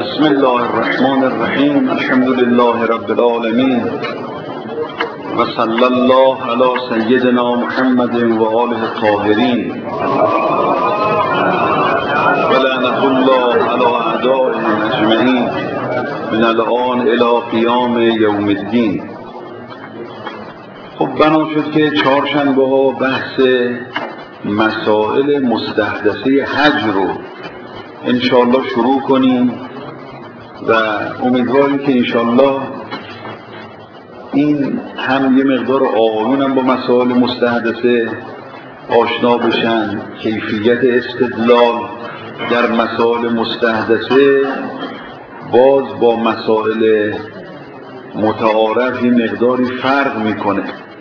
بسم الله الرحمن الرحیم. الحمد لله رب العالمین و صلی الله علی سیدنا محمد و آله الطاهرین و لعنة الله علی اعدائهم اجمعین من الآن الی قیام یوم الدین. خب بنا شد که چهارشنبه ها بحث مسائل مستحدثه حج رو انشاءالله شروع کنیم و امیدواریم که انشاءالله این هم یه مقدار آقایون هم با مسائل مستحدثه آشنا بشن، کیفیت استدلال در مسائل مستحدثه باز با مسائل متعارف یه مقداری فرق میکنه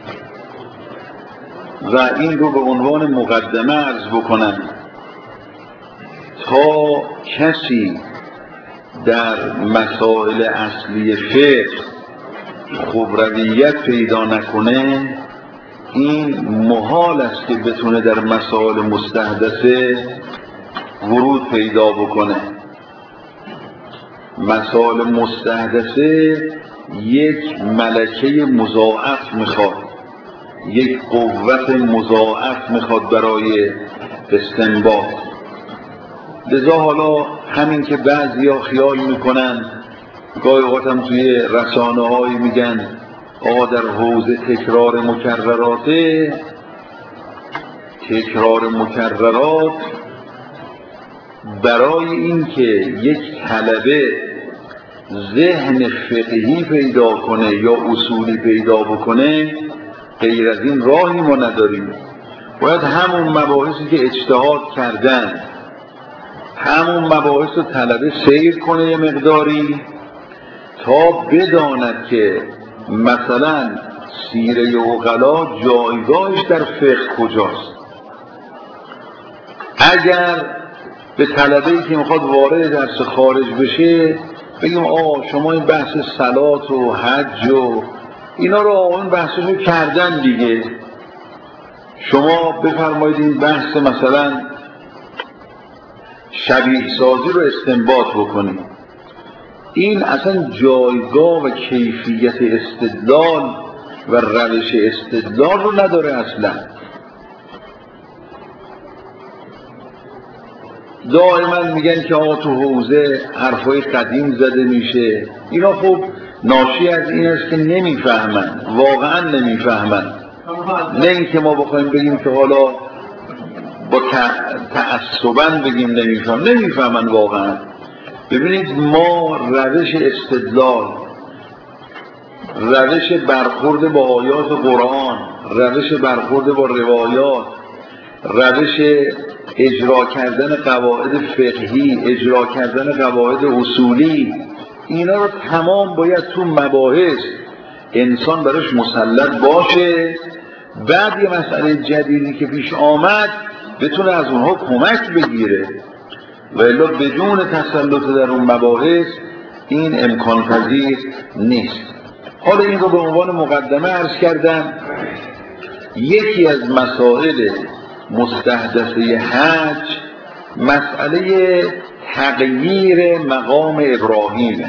و این رو به عنوان مقدمه عرض بکنم تا کسی در مسائل اصلی فقه خبرویت پیدا نکنه این محال است که بتونه در مسائل مستحدثه ورود پیدا بکنه. مسائل مستحدثه یک ملکه مضاعف میخواد، یک قوت مضاعف میخواد برای استنباط. لذا حالا همین که بعضیا خیال میکنن، گاهی اوقات هم توی رسانه هایی میگن آقا در حوزه تکرار مکرراته، تکرار مکررات برای این که یک طلبه ذهن فقهی پیدا کنه یا اصولی پیدا بکنه غیر از این راهی ما نداریم. باید همون مباحثی که اجتهاد کردن، همون مباحث رو طلبه سیر کنه یه مقداری تا بداند که مثلا سیره عقلا جایگاهش در فقه کجاست. اگر به طلبه‌ای که میخواد وارد درس خارج بشه بگیم شما این بحث صلات و حج و اینا رو این بحثشو کردن دیگه، شما بفرمایید این بحث مثلا شبیه سازی رو استنباط بکنید. این اصلا جایگاه و کیفیت استدلال و روش استدلال رو نداره اصلا. دائما میگن که تو حوزه حرفای قدیم زده میشه. اینا خب ناشی از این است که نمیفهمن، واقعا نمیفهمن. نه اینکه ما بخوایم بگیم که حالا با تعصباً بگیم نمیفهمن واقعا. ببینید ما روش استدلال، روش برخورد با آیات قرآن، روش برخورد با روایات، روش اجرا کردن قواعد فقهی، اجرا کردن قواعد اصولی، اینا رو تمام باید تو مباحث انسان براش مسلط باشه. بعد یه مسئله جدیدی که پیش آمد بتونه از اونها کمک بگیره و الا بدون تسلط در اون مباحث این امکان پذیر نیست. حالا این رو به عنوان مقدمه عرض کردم. یکی از مسائل مستحدثه حج مسئله تغییر مقام ابراهیم.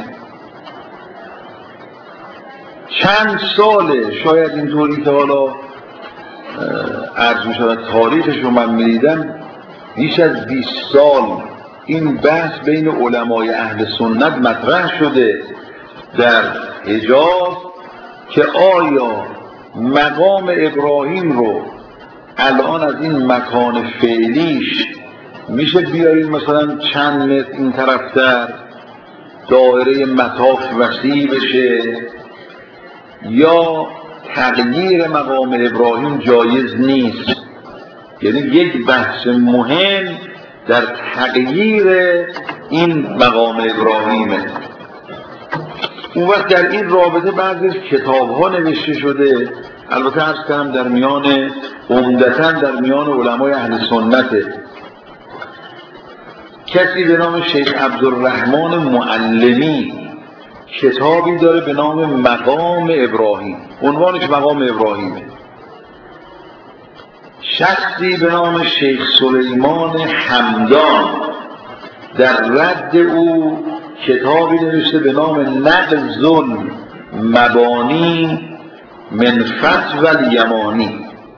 چند ساله شاید اینطوری که حالا عرض می شود تاریخش رو من میدیدم، بیش از 20 سال این بحث بین علمای اهل سنت مطرح شده در حجاز که آیا مقام ابراهیم رو الان از این مکان فعلیش میشه بیاریم مثلا چند متر این طرفتر، دایره مطاف وسیع بشه، یا تغییر مقام ابراهیم جایز نیست. یعنی یک بحث مهم در تغییر این مقام ابراهیمه. اون وقت در این رابطه بعضی کتاب ها نوشته شده، البته عرض کردم در میان عمدتاً در میان علمای اهل سنته. کسی به نام شیخ عبدالرحمن معلمی کتابی داره به نام مقام ابراهیم، عنوانش مقام ابراهیمه. شخصی به نام شیخ سلیمان حمدان در رد او کتابی نوشته به نام نقض المبانی من فتوی الیمانی.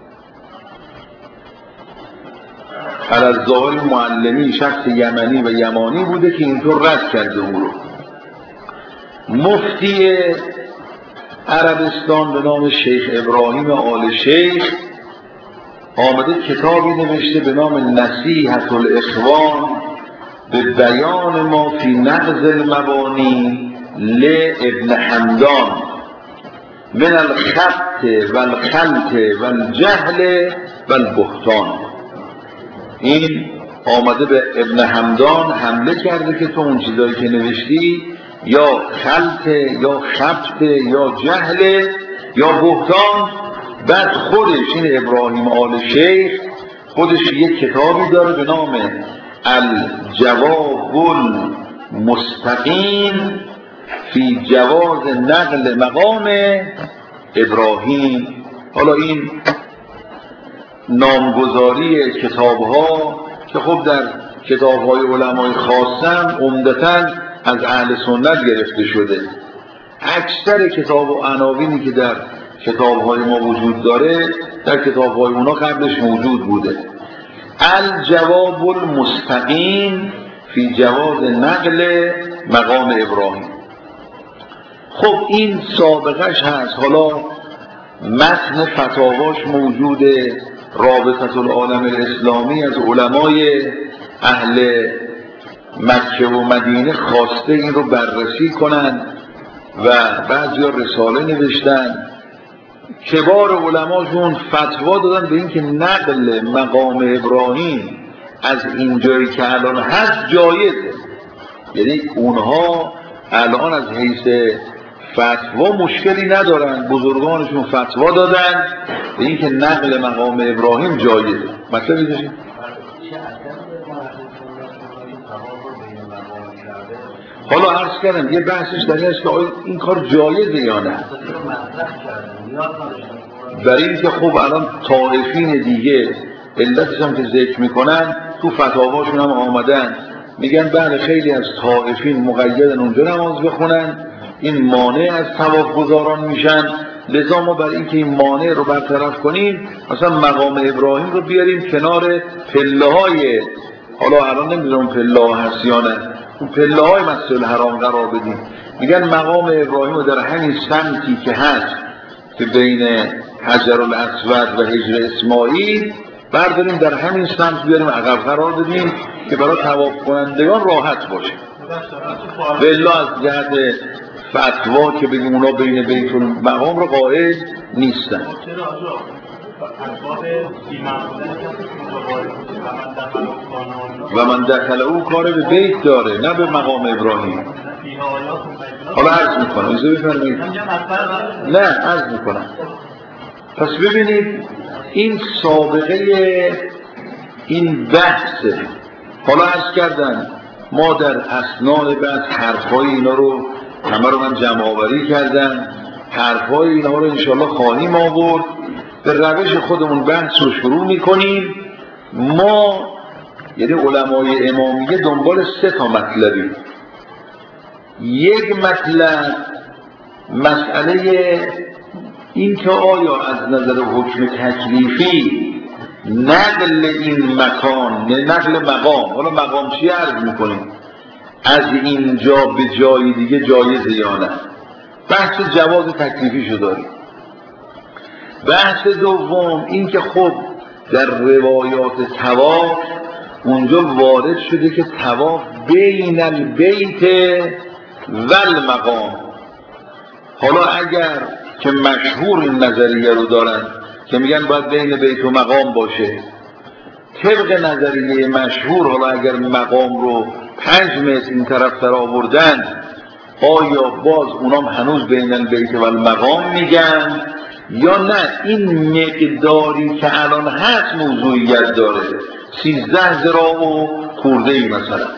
الظاهر معلمی شخص یمنی و یمانی بوده که اینطور رد کرده او رو. مفتی عربستان به نام شیخ ابراهیم آل شیخ آمده کتابی نوشته به نام نصیحة الاخوان به بیان ما فی نقض المبانی لابن حمدان من الخط والخلط والجهل والبهتان. این آمده به ابن حمدان حمله کرده که تو اون چیزایی که نوشتی یا خلط یا خبط یا جهل یا بهتان. بعد خودش این ابراهیم آل شیخ خودش یک کتابی داره به نام الجواب المستقیم فی جواز نقل مقام ابراهیم. حالا این نامگذاری کتاب‌ها که خب در کتاب‌های علمای خاصم عمدتاً از اهل سنت گرفته شده. اکثر کتاب و عناوینی که در کتاب‌های ما وجود داره در کتاب‌های اونا قبلش موجود بوده. الجواب المستقیم فی جواز نقل مقام ابراهیم. خب این سابقش هست. حالا متن فتاواش موجوده. رابطه العالم الاسلامی از علمای اهل مکه و مدینه خواسته این رو بررسی کنن و بعضیا رساله نوشتن. کبار علماشون فتوا دادن به اینکه نقل مقام ابراهیم از این جایی که الان هست جایزه. یعنی اونها الان از حیث فتوا مشکلی ندارن، بزرگانشون فتوا دادن به اینکه نقل مقام ابراهیم جایزه. مطلب میدونید حالا عرض کردم یه بحثش در اینه که این کار جایزه یا نه. برای اینکه خب الان طائفین دیگه علتش هم که ذکر میکنن تو فتاواشون هم آمدن میگن بله خیلی از طائفین مقیدن اونجا نماز بخونن، این مانع از طواف گذاران میشن. لذا ما برای اینکه این مانع رو برطرف کنیم مثلا مقام ابراهیم رو بیاریم کنار پله های، حالا الان نمیدونم پله ها هست یا نه، اون پله های مسجد الحرام قرار بدیم. میگن مقام ابراهیم رو در همین سمتی که هست که بین حجر الاسود و حجر اسماعیل برداریم در همین سمت بیاریم عقب قرار بدیم که برای طواف کنندگان راحت باشه. والله از جهت فتوا که بگیم اونا بین بیت المقام رو قائل نیستن. و من دخل او کار به بیت داره نه به مقام ابراهیم. حالا عرض میکنم ایزا بفرمایید. نه عرض میکنم. پس ببینید این سابقه این بحثه. حالا عرض کردن ما در اثناء بحث حرفای اینا رو همه رو من جمع آوری کردم. حرفای اینا رو انشاءالله خواهیم آورد. به روش خودمون بحث رو شروع میکنیم. ما یعنی علمای امامیه دنبال 3 تا مطلبی. یک مطلب مسئله این که آیا از نظر حکم تکلیفی نقل این مکان نقل مقام، حالا مقام چی عرض میکنیم، از اینجا به جای دیگه جایزه یا نه. بحث جواز تکلیفی شو داریم. بحث دوم این که خب در روایات طواف اونجا وارد شده که طواف بین البیت و المقام. حالا اگر که مشهور این نظریه رو دارن که میگن باید بین بیت و مقام باشه، طبق نظریه مشهور حالا اگر مقام رو 5 متر این طرف تر آوردن آیا باز اونام هنوز بین البیت و المقام میگن یا نه این مقداری که الان هست موضوعیت داره 13 ذراع و خورده ای مثلا.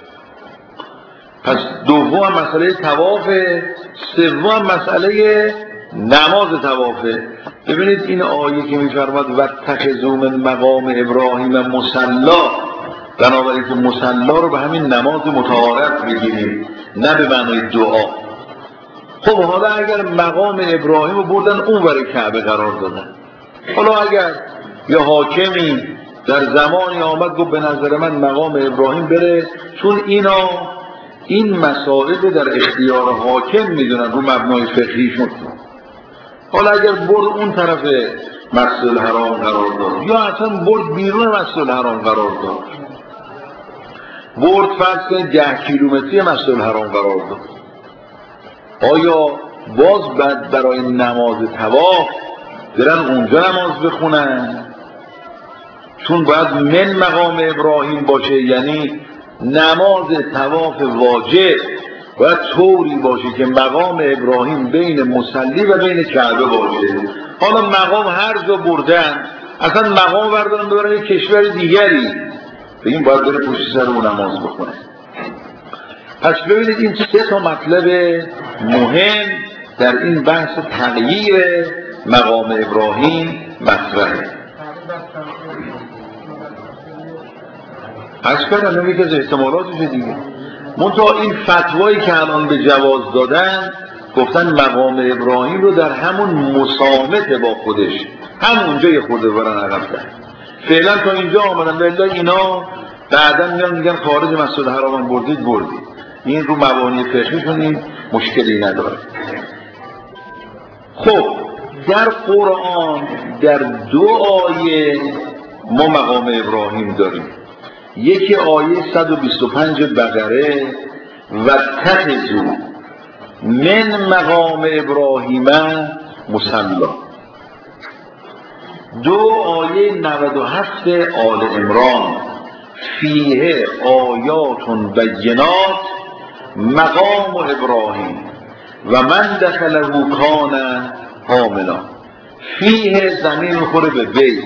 پس دوم مسئله طوافه، سوم مسئله نماز طوافه. ببینید این آیه که میفرماد واتخذوا من مقام ابراهیم مصلا، بنابراین که مصلا رو به همین نماز متعارف بگیریم. نه به معنای دعا. خب حالا اگر مقام ابراهیم رو بردن اون ور کعبه قرار دادن، حالا اگر یه حاکمی در زمانی آمد گفت به نظر من مقام ابراهیم بره، چون این مسائل رو در اختیار حاکم میدونن رو مبنای فقهیشون، حالا اگر برد اون طرف مسجد الحرام قرار داد یا اصلا برد بیرون مسجد الحرام قرار داد، برد فرض کنید 10 کیلومتری مسجد الحرام قرار داد، آیا باز بعد برای نماز طواف برن اونجا نماز بخونن؟ چون باید من مقام ابراهیم باشه، یعنی نماز طواف واجب باید طوری باشه که مقام ابراهیم بین مصلی و بین کعبه باشه. حالا مقام هر جا بردن، اصلا مقام بردارن ببرن یک کشور دیگری، بگیم باید بره پشت سر اون نماز بخونه. پس ببینید این 3 تا مطلب مهم در این بحث تغییر مقام ابراهیم مطرحه. اصلا نمیگه از احتمالاتش دیگه. منتها این فتوایی که الان به جواز دادن، گفتن مقام ابراهیم رو در همون مسامت با خودش همونجا یه خورده برن عقب کرد. فعلا تا اینجا آمدن، والله اینا بعدا میگن خارج مسجد الحرام بردید، این رو مبانی فقهیشون این مشکلی نداره. خب در قرآن در 2 آیه ما مقام ابراهیم داریم. یکی آیه 125 بقره و اتخذوا من مقام ابراهیم مصلی. 2 آیه 97 آل عمران فیه آیات بینات مقام ابراهیم و من دخله کان آمنا. فیه زمین میخوره به بیت،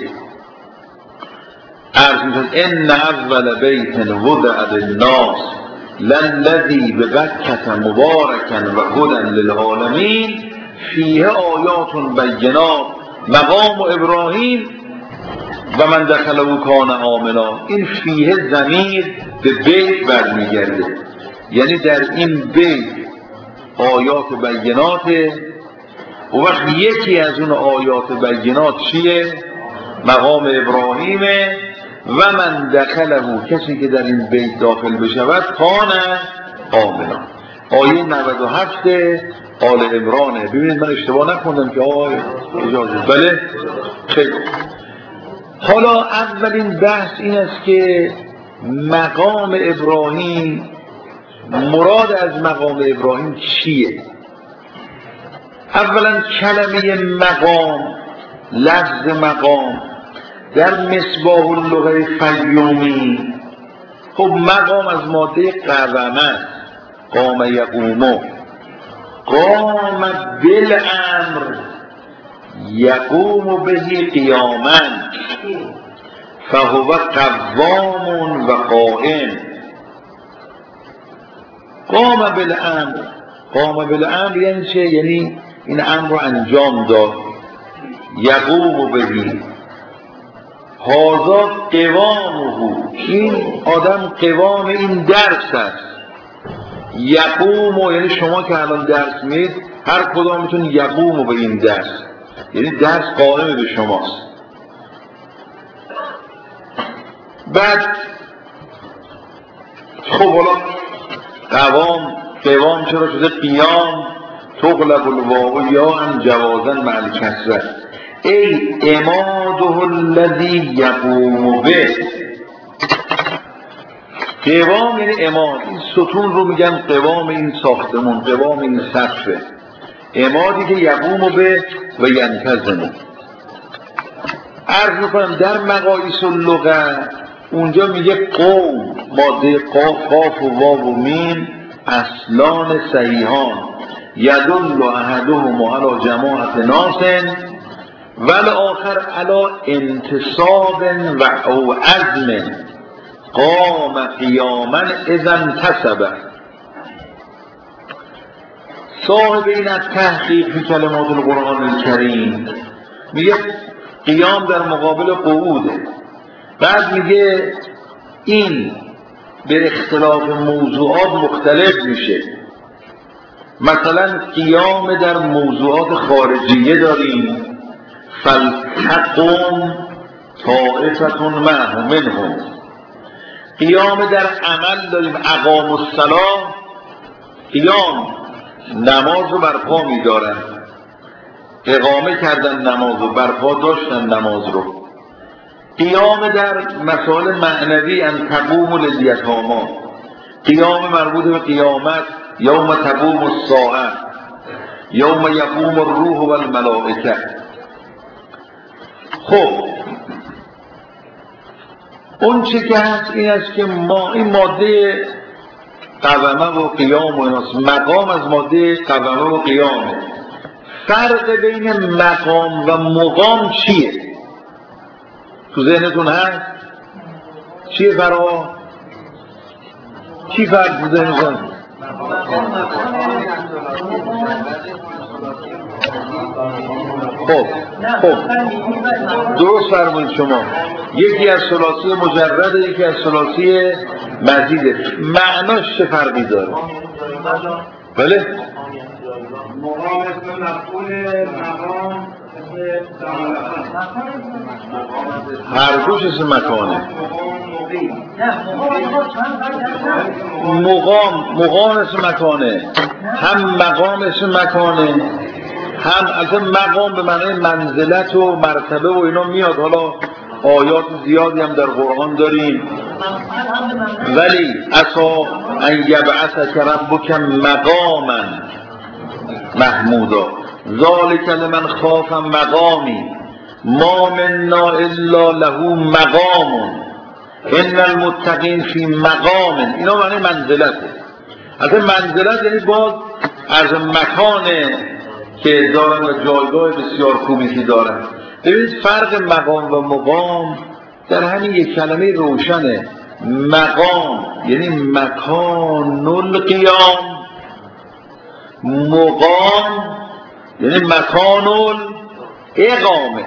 عرض میشن ان اول بیت وضع للناس للذی ببکة مبارکا و هدی للعالمین فیه آیات بینات مقام ابراهیم و من دخله کان آمنا. این فیه ضمیر به بیت برمیگرده، یعنی در این بیت آیات بیناته. و وقت یکی از اون آیات بینات چیه؟ مقام ابراهیمه. و من دخله، کسی که در این بیت داخل بشود، کان آمنا. آیه 97 آل عمرانه. ببینید من اشتباه نخوندم که اجازه؟ بله خیلی. حالا اولین بحث این است که مقام ابراهیم، مراد از مقام ابراهیم چیه؟ اولا کلمه مقام، لفظ مقام در مصباح اللغه فیومی، خب مقام از ماده قومه، قام یقومو، قام بالامر یقوم بهی قیاما فهو قوام و قائم. قام بالامر، قام بالامر یعنی چه؟ یعنی این امر رو انجام داد. یقوم بهی هذا قوامه، این آدم قوام این درس است. یقوم یعنی شما که الان درس میدید، هر کدامتون یقوم به این درس، یعنی درس قائم به شماست. بعد خب حالا قوام چرا شده قیام؟ تغلب الواو یا ان جوازا مع الکسره. ای عماده الذی یقوم به. قوام یعنی عماد، این ستون رو میگن قوام این ساختمون، قوام این سقفه. عمادی که یقوم به و ینتظم. عرض میکنم در مقاییس اللغه اونجا میگه قوم، ماده قاف و واو و میم اصلان صحیحان، یدل احدهم علی جماعت ناس والآخر علی انتصاب و او عزم قام قیاما اذا انتصب. صاحب این از تحقیق فی کلمات القرآن الکریم میگه قیام در مقابل قعوده. بعد میگه این به اختلاف موضوعات مختلف میشه. مثلا قیام در موضوعات خارجیه داریم، فلتقم طائفة منهم. قیام در عمل داریم، اقام الصلاة، قیام نماز رو برپا می‌دارن، اقامه کردن نماز رو، برپا داشتن نماز رو. قیام در مسائل معنوی، ان تقوم للیتامی، قیام مربوط به قیامت، یوم تقوم الساعه، یوم یقوم الروح و الملائکه. خب اون چه که هست این است که ما این ماده قوامه و قیام و ایناست، مقام از ماده قوامه و قیامه. فرق بین مقام و مقام چیه؟ تو ذهنتون هست؟ چیه فرق؟ چی فرق تو ذهنتون؟ خب درست فرمایید شما. یکی از ثلاثی مجرده، یکی از ثلاثی مزیده. معناش چه فرقی داره؟ بله؟ مقام اسم مفعول، مقام هر دوش اسم مکانه. مقام اسم مکانه، هم مقام اسم مکانه، هم البته مقام به معنی منزلت و مرتبه و اینا میاد. حالا آیات زیادی هم در قرآن داریم. ولی عسی ان یبعثک ربک مقاما محمودا ذالک لمن خاف مقامی ما منا الا له مقام ان المتقین فی مقام. اینا معنی منزلته. البته منزلت یعنی باز از مکانه که دارن و جایگاه بسیار خوبی که دارن. ببینید فرق مقام و مقام در همین یک کلمه روشنه. مقام یعنی مکان القیام، مقام یعنی مکان الاقامه.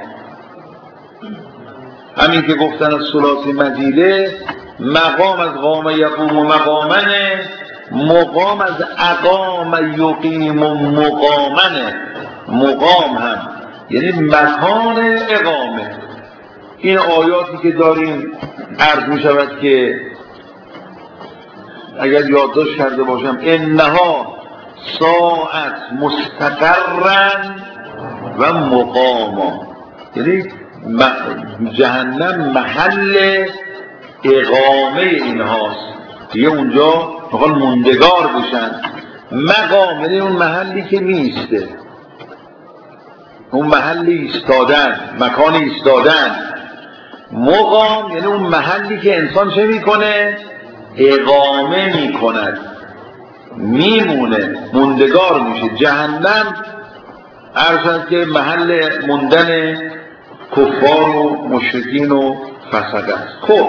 همین که گفتن از ثلاثی مزیده، مقام از قام یقوم و مقامنه، مقام از اقام یقیم و مقامنه. مقام هم یعنی مکان اقامه. این آیاتی که داریم عرض می شود که اگر یادداشت کرده باشم، انها ساعت مستقرن و مقاما، یعنی جهنم محل اقامه اینهاست، دیگه اونجا میخوان موندگار بشن. مقام یعنی اون محلی که نیسته، اون محل ایستادن، مکان ایستادن. مقام یعنی اون محلی که انسان چه میکنه؟ اقامه میکند، میمونه، موندگار میشه. جهنم عرض که محل موندن کفار و مشرکین و فسقه است. خب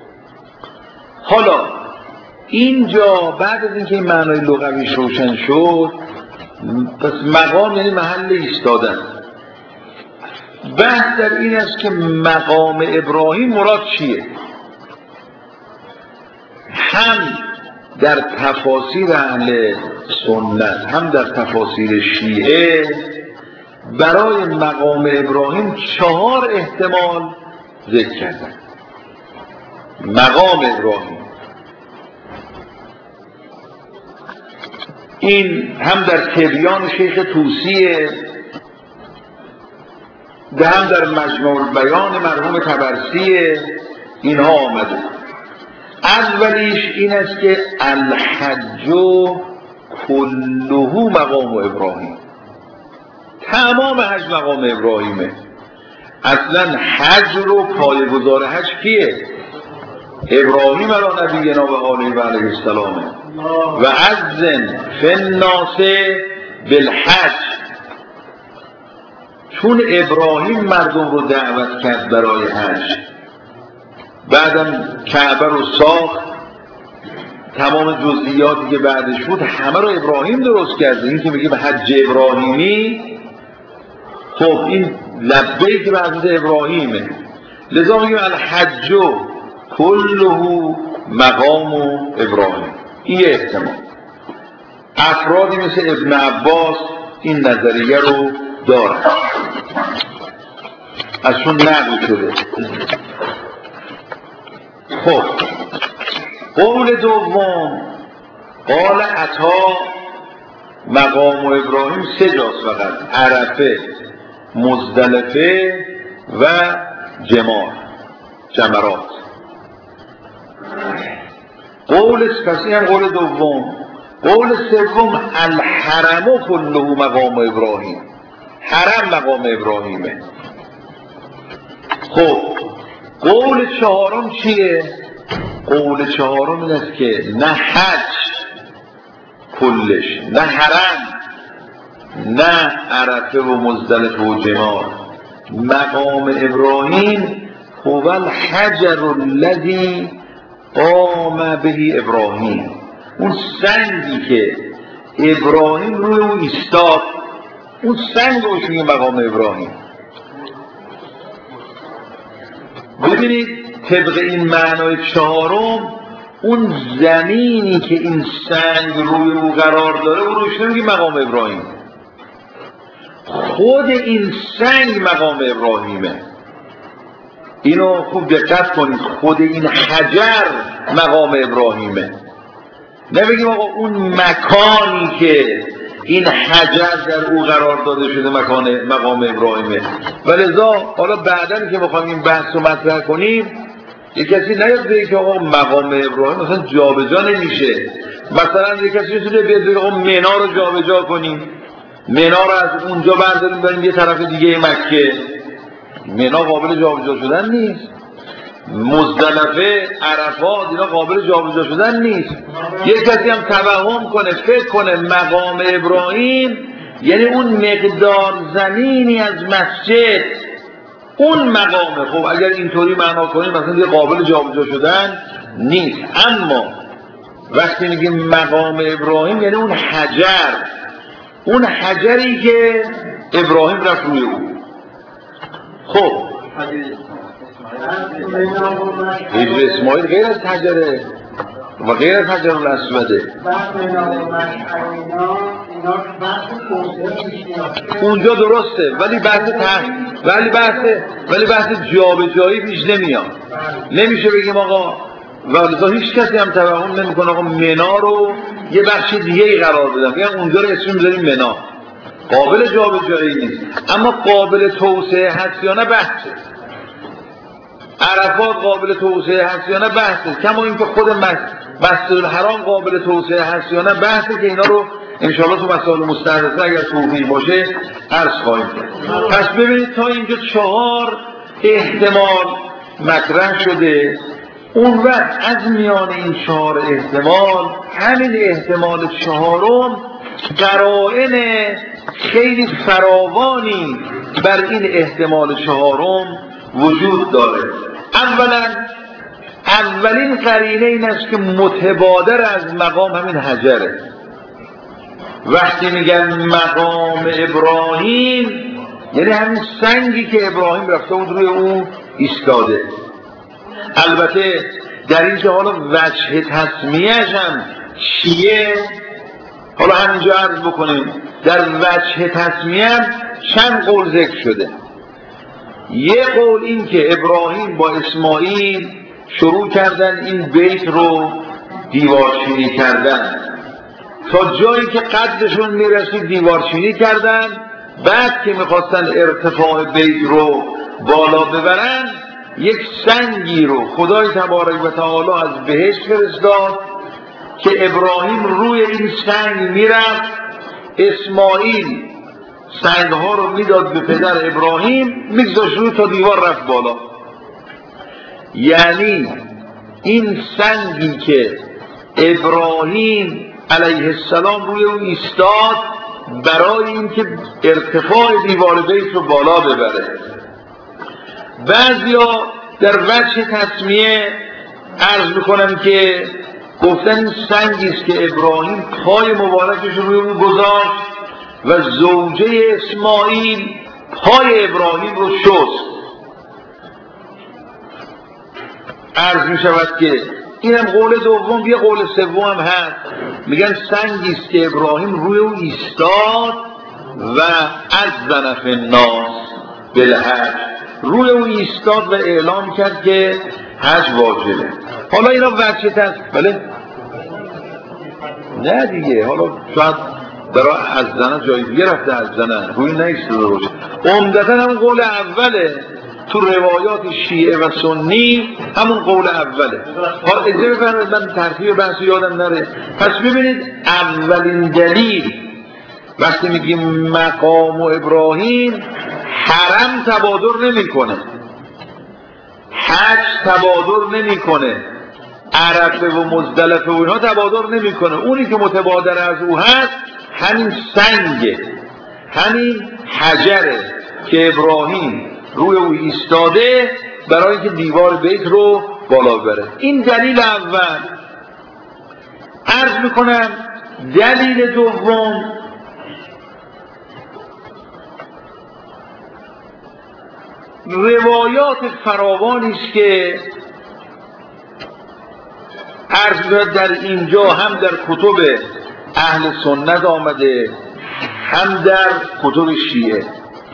حالا اینجا بعد از اینکه این معنای لغویش روشن شد، پس مقام یعنی محل ایستادن. بحث در این است که مقام ابراهیم مراد چیه؟ هم در تفاسیر اهل سنت هم در تفاسیر شیعه برای مقام ابراهیم 4 احتمال ذکر کردن. مقام ابراهیم این هم در تبیان شیخ طوسیه، هم در مجموع بیان مرحوم طبرسیه. اینها آمده. اولیش این است که الحج کله مقام ابراهیم، تمام حج مقام ابراهیمه. اصلا حج رو پایه‌گذار حج کیه؟ ابراهیم علی نبینا و آله و علیه السلامه. و اذن فی الناس بالحج، چون ابراهیم مردم رو دعوت کرد برای حج، بعدم کعبه رو ساخت، تمام جزئیاتی که بعدش بود همه رو ابراهیم درست کرده. این که میگه به حج ابراهیمی، خب این لبیک به حضرت ابراهیمه. لذا میگه الحج کله مقام و ابراهیم. این یه احتمال. افرادی مثل ابن عباس این نظریه رو دارن، ازشون نقل شده. خب قول دوم، قال عطا مقام و ابراهیم 3 جاست فقط، عرفه، مزدلفه و جمرات. پس این قول دوم. قول سوم الحرم كله مقام ابراهیم، حرم مقام ابراهیمه. خب قول چهارم چیه؟ قول چهارم این است که نه حج کلش، نه حرم، نه عرفه و مزدلفه و جمار، مقام ابراهیم هو الحجر الذی قام به ابراهیم، اون سنگی که ابراهیم روی اون ایستاد، اون سنگ روش میگه مقام ابراهیم. ببینید طبق این معنای چهارم، اون زمینی که این سنگ روی او قرار داره اون روش نمیگه مقام ابراهیم، خود این سنگ مقام ابراهیمه. اینو خوب دقت کنید، خود این حجر مقام ابراهیمه. نبگیم آقا اون مکانی که این حجر در او قرار داده شده مقام ابراهیمه. ولذا حالا بعداً که بخوایم این بحث رو مطرح کنیم، یک کسی نیاد بگه که آقا مقام ابراهیم مثلا جابجا نمیشه. مثلا یک کسی میتونه بیاد بگه آقا منا رو جابجا کنیم، منا رو از اونجا برداریم بریم یه طرف دیگه مکه. منا قابل جابجا شدن نیست. مزدلفه، عرفات اینا قابل جابجا شدن نیست. یک کسی هم توهم کنه، فکر کنه مقام ابراهیم یعنی اون مقدار زمینی از مسجد، اون مقامه. خب اگر اینطوری معنا کنیم مثلا یه قابل جابجا شدن نیست. اما وقتی میگیم مقام ابراهیم یعنی اون حجر، اون حجری که ابراهیم رفت روی او. خب حجر اسماعیل غیر از حجره و غیر از حجر الاسوده. اونجا درسته ولی بحث جابجایی پیش نمیاد. نمیشه بگیم آقا، ولذا هیچ کسی هم توهم نمیکنه آقا منا رو یه بخش دیگه ای قرار بدم، یعنی اونجا رو اسم میذاریم منا، قابل جابجایی نیست. اما قابل توسعه هست یا نه بحثه. عرفات قابل توسعه هست یا نه بحثه. کما اینکه خود مسجد الحرام قابل توسعه هست یا نه بحثه، که اینا رو انشاءالله تو مسائل مستحدثه اگر توفیق باشه عرض خواهیم کرد. پس ببینید تا اینجا 4 احتمال مطرح شده. اون وقت از میان این 4 احتمال، همین احتمال 4م قرائن خیلی فراوانی بر این احتمال 4م وجود داره. اولین قرینه این است که متبادر از مقام همین حجره. وقتی میگن مقام ابراهیم یعنی همین سنگی که ابراهیم رفته بود روی اون ایستاده. البته در این که حالا وجه تسمیه‌اش هم چیه، حالا همینجا عرض بکنیم. در وجه تسمیه هم چند قول ذکر شده. یه قول این که ابراهیم با اسماعیل شروع کردن این بیت رو دیوارچینی کردن، تا جایی که قدشون میرسید دیوارچینی کردن. بعد که میخواستن ارتفاع بیت رو بالا ببرن، یک سنگی رو خدای تبارک و تعالی از بهشت فرستاد که ابراهیم روی این سنگ میرفت، اسماعیل سنگها رو میداد به پدر ابراهیم، میگذاشت روی تا دیوار رفت بالا. یعنی این سنگی که ابراهیم علیه السلام روی اون ایستاد برای اینکه ارتفاع دیوار بیت رو بالا ببره. بعضیا در وجه تسمیه عرض میکنم که گفتن این سنگی است که ابراهیم پای مبارکش روی اون گذاشت و زوجه اسماعیل پای ابراهیم رو شست. عرض می شود که اینم قول دوم. یه قول سوم هم هست، میگن سنگی است که ابراهیم روی او ایستاد و اذن فی الناس بالحج، روی او ایستاد و اعلام کرد که حج واجبه. حالا اینا وجهت هست، بله؟ نه دیگه، حالا شاید برای اذن جای دیگه رفته اذن، روی نیستاده باشه. عمدتا همون قول اوله، تو روایات شیعه و سنی همون قول اوله. حالا اجازه بفرمایید من ترتیب بحث یادم نره. پس ببینید اولین دلیل وقتی میگیم مقام ابراهیم، حرم تبادر نمیکنه، حج تبادر نمیکنه، عرفه و مزدلفه و اینها تبادر نمیکنه. اونی که متبادر از او هست همین سنگه، همین حجره که ابراهیم روی او ایستاده برای اینکه دیوار بیت رو بالا ببره. این دلیل اول. عرض میکنم دلیل دوم، روایات فراوانی است که عرض می‌کنم در اینجا هم در کتب اهل سنت آمده، هم در کتب شیعه.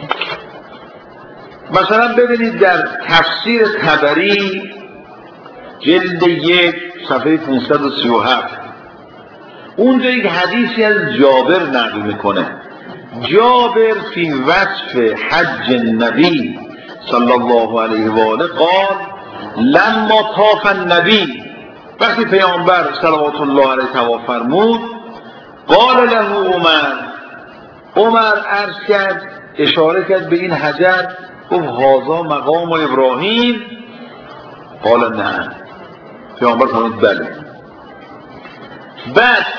مثلا ببینید در تفسیر طبری جلد 1 صفحه 537 اونجا یک حدیثی از جابر نقل میکنه. جابر فی وصف حج النبی صلی الله علیه و آله قال لما طاف النبی، وقتی پیامبر صلوات الله علیه طواف فرمود، قال له عمر عرض کرد، اشاره کرد به این حجر، گفت هذا مقام ابراهیم. قال نه، پیامبر فرمود بله. بعد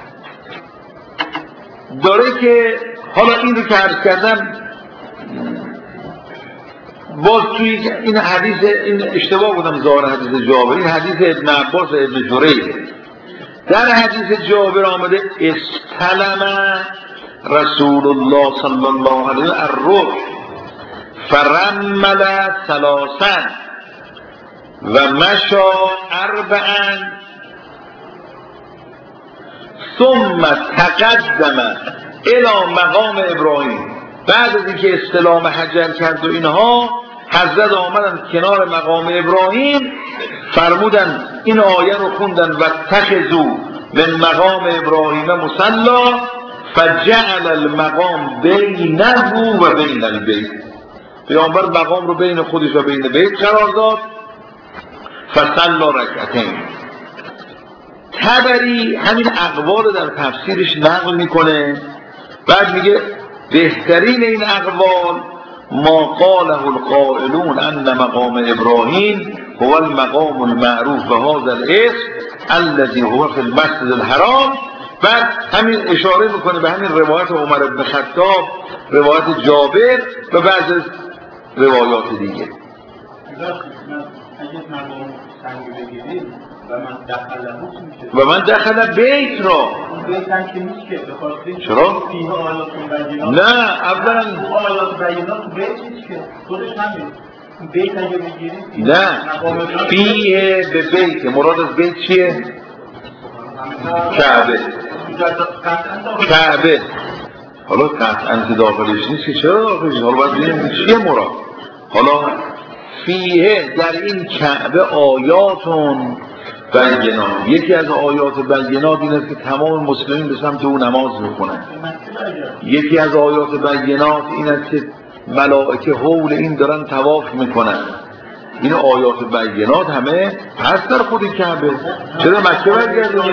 داره که حالا این رو که عرض کردم باز توی این حدیث، این اشتباه بودم ظاهر حدیث جابر، این حدیث ابن عباس و ابن جریج. در حدیث جابر آمده استلم رسول الله صلی الله علیه و آله الرکن فرمل ثلاثا و مشى اربعا ثم تقدم الى مقام ابراهیم. بعد از اینکه استلام حجر کرد و اینها، حضرت آمدن کنار مقام ابراهیم، فرمودن این آیه رو خوندن و اتخذوا من مقام ابراهیم مصلی فجعل المقام بینه و بین البیت. پیامبر مقام رو بین خودش و بین بیت قرار داد. فصلی رکعتین. طبری همین اقوال در تفسیرش نقل میکنه، بعد میگه بهترین این اقوال ما قاله القائلون ان مقام ابراهیم هو المقام المعروف و هذا الاسم الذي هو في المسجد الحرام. بعد همین اشاره میکنه به همین روایت عمر بن خطاب، روایت جابر و بعض از روایات دیگه. و من دخل بیت را چرا؟ نه اولا نه فیه به بیت، مراد از بیت چیه؟ کعبه. حالا قطعا که داخلش نیست که چرا داخلش؟ حالا باید ببینیم چیه مراد. حالا فیه در این کعبه آیاتون بینات. یکی از آیات بینات این است که تمام مسلمین به سمت او نماز میکنن. یکی از آیات بینات این است که ملائکه حول این دارن طواف میکنن. این آیات بینات همه هست در خود کعبه. چرا مکه برگردونیم؟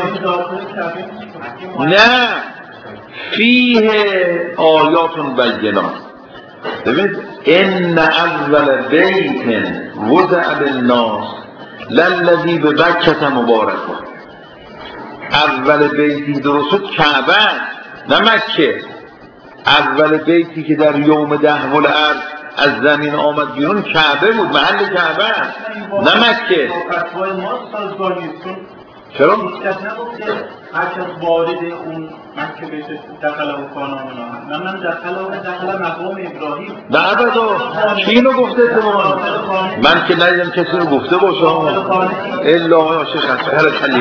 نه، فیه آیاتون بینات. ببینید ان اول بیت وضع للناس للذی ببکة مبارک. اول بیتی درست شد کعبه نه مکه. اول بیتی که در یوم دهو الارض از زمین آمد بیرون کعبه بود، محل کعبه نه مکه. چرا؟ هیچ کس نگفته هر کس وارد اون مکه بشه دخل و کانا من دخل مقام ابراهیم. نه ابدا کی اینو گفته اتفاقا؟ من که ندیدم کسی رو گفته باشه. الا عاشق اصغر کلیدی.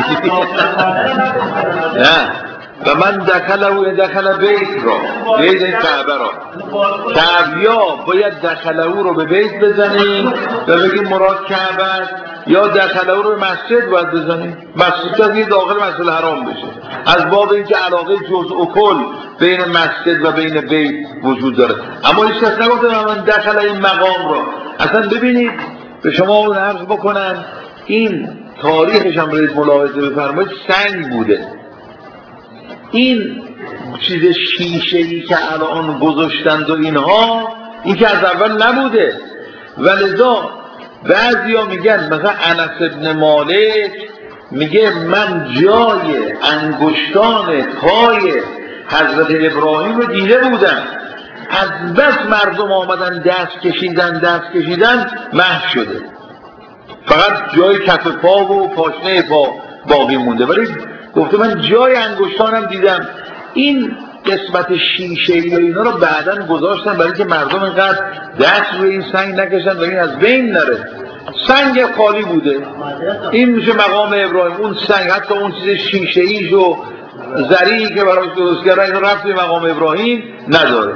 نه و من دخل بیت را بیت این کعبه را کعبیا باید دخل او رو به بیت بزنیم و بگیم مراد کعبه است، یا دخل او رو به مسجد باید بزنیم، مسجد که داخل مسجد الحرام بشه، از باب اینکه علاقه جزء و کل بین مسجد و بین بیت وجود داره. اما هیچ کس نگفته من دخل این مقام را. اصلا ببینید به شما عرض بکنم این تاریخش هم برید ملاحظه بفرمایید سنگ بوده. این چیز شیشه‌ای که الان گذاشتند و اینها این که از اول نبوده. ولذا بعضیا میگن مثلا انس ابن مالک میگه من جای انگشتان پای حضرت ابراهیم رو دیده بودم، از بس مردم آمدن دست کشیدن محو شده، فقط جای کف پا و پاشنه پا باقی مونده. ولی گفته من جای انگشتانم دیدم. این قسمت شیشه‌ای و اینا رو بعداً گذاشتن برای که مردم اینقدر دست روی این سنگ نکشن و این از بین نره. سنگ خالی بوده. این میشه مقام ابراهیم. اون سنگ حتی اون چیز شیشه‌ایش و زریعی که براش درست کردن اینو رفت به مقام ابراهیم نداره.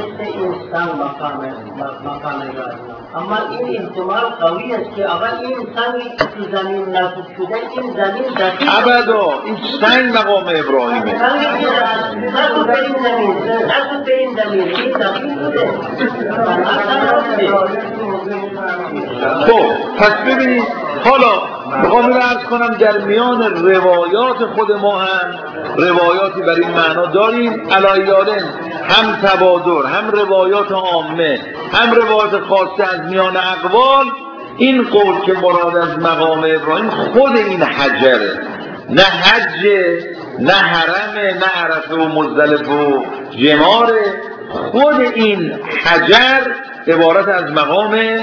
اما این احتمال قوی است که اول این سنگی که تو زمین نصب شده این زمین دقیق ابدا این سنگ مقام ابراهیمه. سنگی که نصب به این زمین این دقیق بوده. خب پس ببینید حالا میخوام اینو عرض کنم در میان روایات خود ما هم روایاتی بر این معنا داریم علایالن، هم تبادر، هم روایات عامه، هم روایات خاصه از میان اقوال. این قول که مراد از مقام ابراهیم خود این حجره، نه حجه، نه حرمه، نه عرفه و مزدلفه و جماره. خود این حجر عبارت از مقام